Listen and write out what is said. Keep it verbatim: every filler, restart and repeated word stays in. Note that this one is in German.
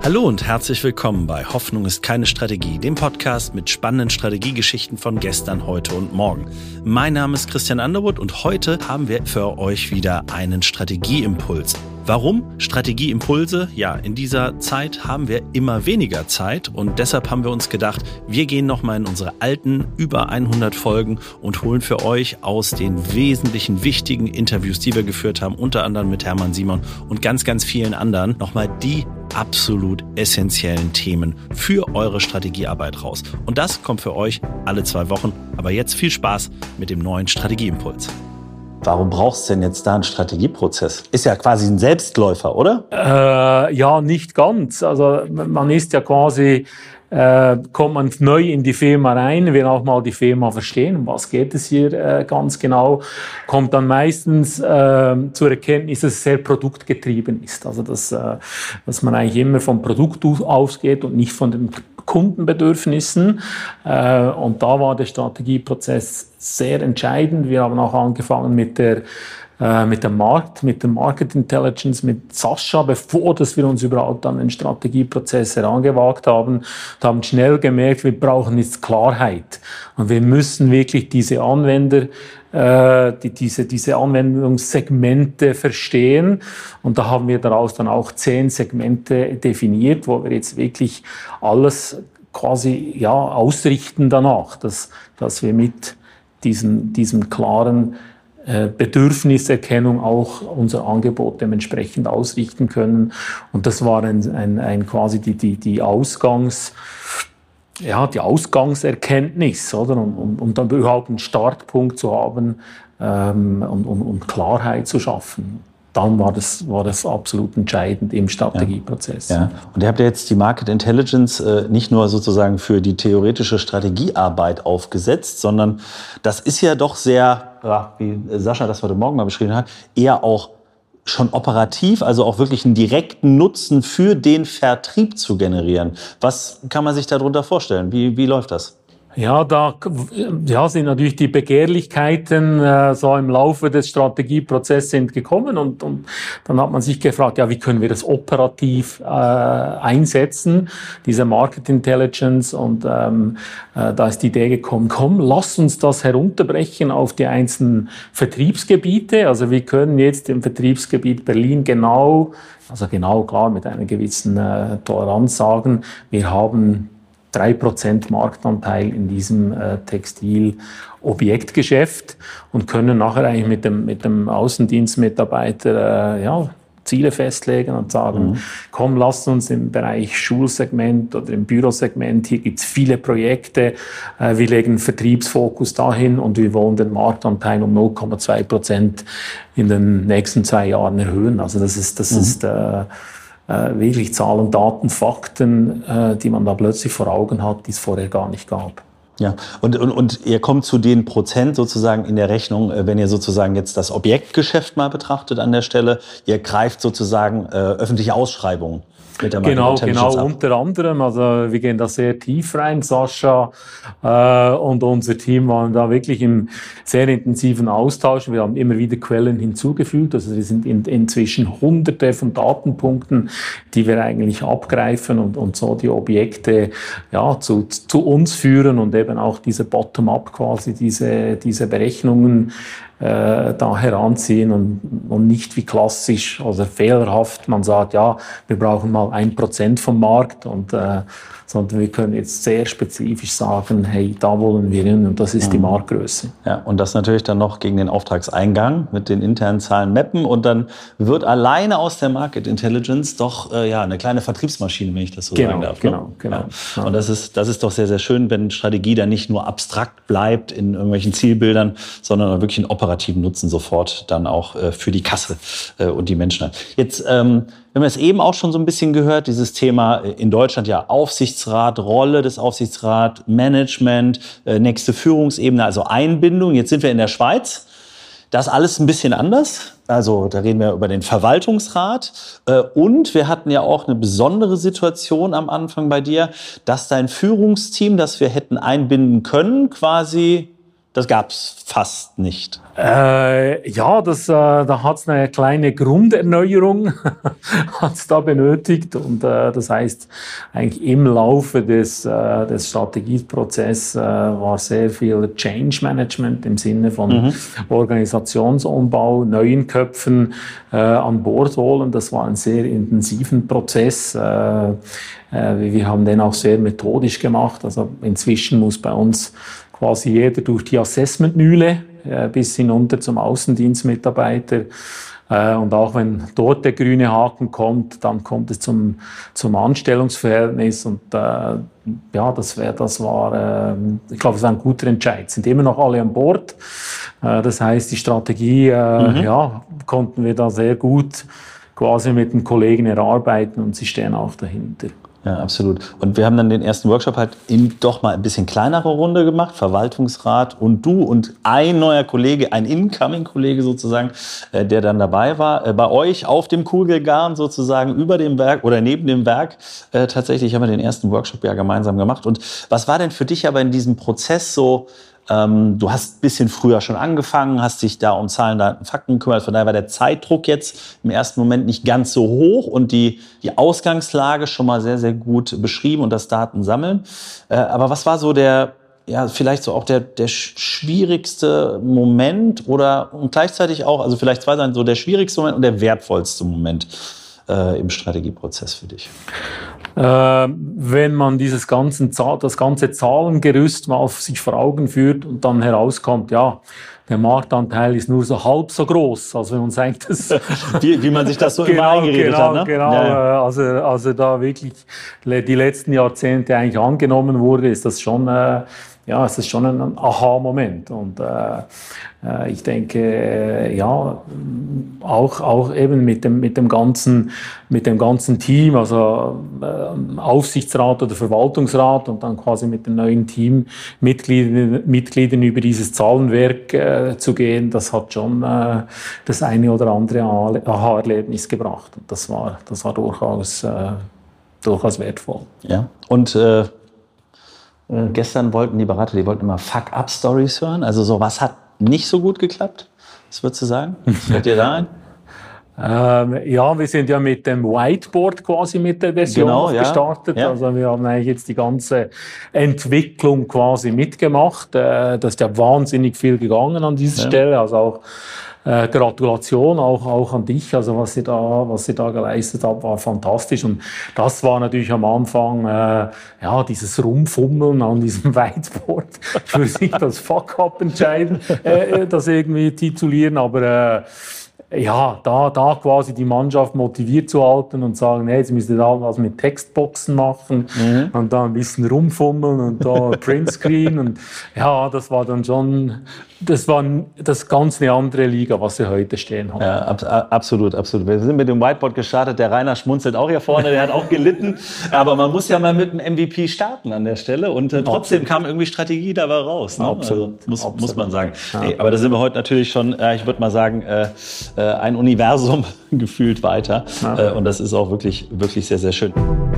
Hallo und herzlich willkommen bei Hoffnung ist keine Strategie, dem Podcast mit spannenden Strategiegeschichten von gestern, heute und morgen. Mein Name ist Christian Underwood und heute haben wir für euch wieder einen Strategieimpuls. Warum Strategieimpulse? Ja, in dieser Zeit haben wir immer weniger Zeit und deshalb haben wir uns gedacht, wir gehen nochmal in unsere alten über hundert Folgen und holen für euch aus den wesentlichen wichtigen Interviews, die wir geführt haben, unter anderem mit Hermann Simon und ganz, ganz vielen anderen, nochmal die absolut essentiellen Themen für eure Strategiearbeit raus. Und das kommt für euch alle zwei Wochen. Aber jetzt viel Spaß mit dem neuen Strategieimpuls. Warum brauchst du denn jetzt da einen Strategieprozess? Ist ja quasi ein Selbstläufer, oder? Äh, ja, nicht ganz. Also man ist ja quasi, äh, kommt man neu in die Firma rein, will auch mal die Firma verstehen, um was geht es hier äh, ganz genau, kommt dann meistens äh, zur Erkenntnis, dass es sehr produktgetrieben ist. Also dass, äh, dass man eigentlich immer vom Produkt ausgeht und nicht von den Kundenbedürfnissen. Äh, und da war der Strategieprozess sehr entscheidend. Wir haben auch angefangen mit der äh, mit dem Markt, mit der Market Intelligence, mit Sascha, bevor dass wir uns überhaupt an den Strategieprozess herangewagt haben, und haben schnell gemerkt, wir brauchen jetzt Klarheit. Und wir müssen wirklich diese Anwender äh, die, diese, diese Anwendungssegmente verstehen. Und da haben wir daraus dann auch zehn Segmente definiert, wo wir jetzt wirklich alles quasi ja, ausrichten danach, dass, dass wir mit diesen, diesem klaren äh, Bedürfniserkennung auch unser Angebot dementsprechend ausrichten können. Und das war ein, ein, ein quasi die, die, die Ausgangs, ja, die Ausgangserkenntnis, oder? Um, um, um dann überhaupt einen Startpunkt zu haben, ähm, und um, um Klarheit zu schaffen. Dann war das, war das absolut entscheidend im Strategieprozess. Ja, ja. Und ihr habt ja jetzt die Market Intelligence äh, nicht nur sozusagen für die theoretische Strategiearbeit aufgesetzt, sondern das ist ja doch sehr, ja, wie Sascha das heute Morgen mal beschrieben hat, eher auch schon operativ, also auch wirklich einen direkten Nutzen für den Vertrieb zu generieren. Was kann man sich darunter vorstellen? Wie, wie läuft das? Ja, da ja, sind natürlich die Begehrlichkeiten äh, so im Laufe des Strategieprozesses sind gekommen und, und dann hat man sich gefragt, ja, wie können wir das operativ äh, einsetzen, diese Market Intelligence, und ähm, äh, da ist die Idee gekommen, komm, lass uns das herunterbrechen auf die einzelnen Vertriebsgebiete. Also wir können jetzt im Vertriebsgebiet Berlin genau, also genau klar mit einer gewissen äh, Toleranz sagen, wir haben drei Prozent Marktanteil in diesem äh, Textil-Objektgeschäft und können nachher eigentlich mit dem, mit dem Außendienstmitarbeiter äh, ja, Ziele festlegen und sagen, mhm. komm, lasst uns im Bereich Schulsegment oder im Bürosegment, hier gibt's viele Projekte, äh, wir legen Vertriebsfokus dahin und wir wollen den Marktanteil um null Komma zwei Prozent in den nächsten zwei Jahren erhöhen. Also das ist, das mhm. ist äh, Äh, wirklich Zahlen, Daten, Fakten, äh, die man da plötzlich vor Augen hat, die es vorher gar nicht gab. Ja, und, und, und ihr kommt zu den Prozent sozusagen in der Rechnung, wenn ihr sozusagen jetzt das Objektgeschäft mal betrachtet an der Stelle, ihr greift sozusagen äh, öffentliche Ausschreibungen. Mit der genau, genau, ab. Unter anderem, also wir gehen da sehr tief rein, Sascha äh, und unser Team waren da wirklich im sehr intensiven Austausch. Wir haben immer wieder Quellen hinzugefügt, also wir sind in, inzwischen hunderte von Datenpunkten, die wir eigentlich abgreifen und, und so die Objekte ja, zu, zu uns führen und eben auch diese Bottom-up quasi, diese, diese Berechnungen Äh, da heranziehen und, und nicht wie klassisch oder fehlerhaft man sagt, ja, wir brauchen mal ein Prozent vom Markt, und äh, sondern wir können jetzt sehr spezifisch sagen, hey, da wollen wir hin und das ist mhm. die Marktgröße. Ja, und das natürlich dann noch gegen den Auftragseingang mit den internen Zahlen mappen, und dann wird alleine aus der Market Intelligence doch äh, ja eine kleine Vertriebsmaschine, wenn ich das so genau, sagen darf. Genau, ne? genau. Ja. Und das ist, das ist doch sehr, sehr schön, wenn Strategie dann nicht nur abstrakt bleibt in irgendwelchen Zielbildern, sondern wirklich einen operativen Nutzen sofort dann auch äh, für die Kasse äh, und die Menschen hat. Jetzt ähm, wir haben es eben auch schon so ein bisschen gehört, dieses Thema in Deutschland ja Aufsichtsrat, Rolle des Aufsichtsrats, Management, äh, nächste Führungsebene, also Einbindung. Jetzt sind wir in der Schweiz. Das alles ein bisschen anders. Also da reden wir über den Verwaltungsrat. Äh, und wir hatten ja auch eine besondere Situation am Anfang bei dir, dass dein Führungsteam, das wir hätten einbinden können, quasi das gab es fast nicht. Äh, ja, das, äh, da hat es eine kleine Grunderneuerung hat's da benötigt. Und äh, das heißt, eigentlich im Laufe des, äh, des Strategieprozesses äh, war sehr viel Change Management im Sinne von mhm. Organisationsumbau, neuen Köpfen äh, an Bord holen. Das war ein sehr intensiven Prozess. Äh, äh, wir haben den auch sehr methodisch gemacht. Also inzwischen muss bei uns quasi jeder durch die Assessmentmühle äh, bis hinunter zum Außendienstmitarbeiter. Äh, und auch wenn dort der grüne Haken kommt, dann kommt es zum, zum Anstellungsverhältnis. Und äh, ja, das, wär, das war, äh, ich glaube, das war ein guter Entscheid. Sind immer noch alle an Bord. Äh, das heißt, die Strategie, äh, mhm. ja, konnten wir da sehr gut quasi mit den Kollegen erarbeiten und sie stehen auch dahinter. Ja, absolut. Und wir haben dann den ersten Workshop halt in doch mal ein bisschen kleinere Runde gemacht, Verwaltungsrat und du und ein neuer Kollege, ein Incoming-Kollege sozusagen, äh, der dann dabei war. Äh, bei euch auf dem Kugelgarn sozusagen über dem Werk oder neben dem Werk. Äh, tatsächlich haben wir den ersten Workshop ja gemeinsam gemacht. Und was war denn für dich aber in diesem Prozess so? Ähm, du hast ein bisschen früher schon angefangen, hast dich da um Zahlen, Daten, Fakten gekümmert. Von daher war der Zeitdruck jetzt im ersten Moment nicht ganz so hoch und die, die Ausgangslage schon mal sehr, sehr gut beschrieben und das Datensammeln. Äh, aber was war so der, ja, vielleicht so auch der, der schwierigste Moment oder und gleichzeitig auch, also vielleicht zwei sein, so der schwierigste Moment und der wertvollste Moment äh, im Strategieprozess für dich? Äh, wenn man dieses ganzen, das ganze Zahlengerüst mal auf sich vor Augen führt und dann herauskommt, ja, der Marktanteil ist nur so halb so groß, als wenn man sagt, das wie, wie man sich das so genau, immer eingeredet genau, hat, ne? Genau, ja, ja. Also, also da wirklich die letzten Jahrzehnte eigentlich angenommen wurde, ist das schon, äh, ja, es ist schon ein Aha-Moment. Und äh, äh, ich denke, äh, ja, auch, auch eben mit dem, mit dem ganzen, mit dem ganzen Team, also äh, Aufsichtsrat oder Verwaltungsrat und dann quasi mit den neuen Teammitgliedern Mitgliedern über dieses Zahlenwerk äh, zu gehen, das hat schon äh, das eine oder andere Aha-Erlebnis gebracht. Und das war, das war durchaus, äh, durchaus wertvoll. Ja. Und äh Äh, gestern wollten die Berater, die wollten immer Fuck-Up-Stories hören. Also so, was hat nicht so gut geklappt? Was würdest du sagen? Was fällt dir da ein? Ähm, ja, wir sind ja mit dem Whiteboard quasi mit der Version genau, ja. gestartet. Ja. Also wir haben eigentlich jetzt die ganze Entwicklung quasi mitgemacht. Äh, da ist ja wahnsinnig viel gegangen an dieser ja. Stelle. Also auch Äh, Gratulation auch, auch an dich. Also was ihr da, was ihr da geleistet habt, war fantastisch. Und das war natürlich am Anfang, äh, ja, dieses Rumfummeln an diesem Whiteboard. Ich würde nicht das Fuck-up entscheiden, äh, das irgendwie titulieren, aber, äh, ja, da, da quasi die Mannschaft motiviert zu halten und sagen, hey, jetzt müsst ihr da was mit Textboxen machen mhm. und da ein bisschen rumfummeln und da Printscreen und ja, das war dann schon, das war das ganz eine andere Liga, was wir heute stehen haben. Ja, ab, absolut, absolut. Wir sind mit dem Whiteboard gestartet, der Rainer schmunzelt auch hier vorne, der hat auch gelitten, aber man muss ja mal mit einem M V P starten an der Stelle und äh, trotzdem absolut. Kam irgendwie Strategie dabei raus. Ne? Absolut. Also, muss, absolut. muss man sagen. Ja. Hey, aber da sind wir heute natürlich schon, äh, ich würde mal sagen, äh, ein Universum gefühlt weiter. Ja. Und das ist auch wirklich, wirklich sehr, sehr schön.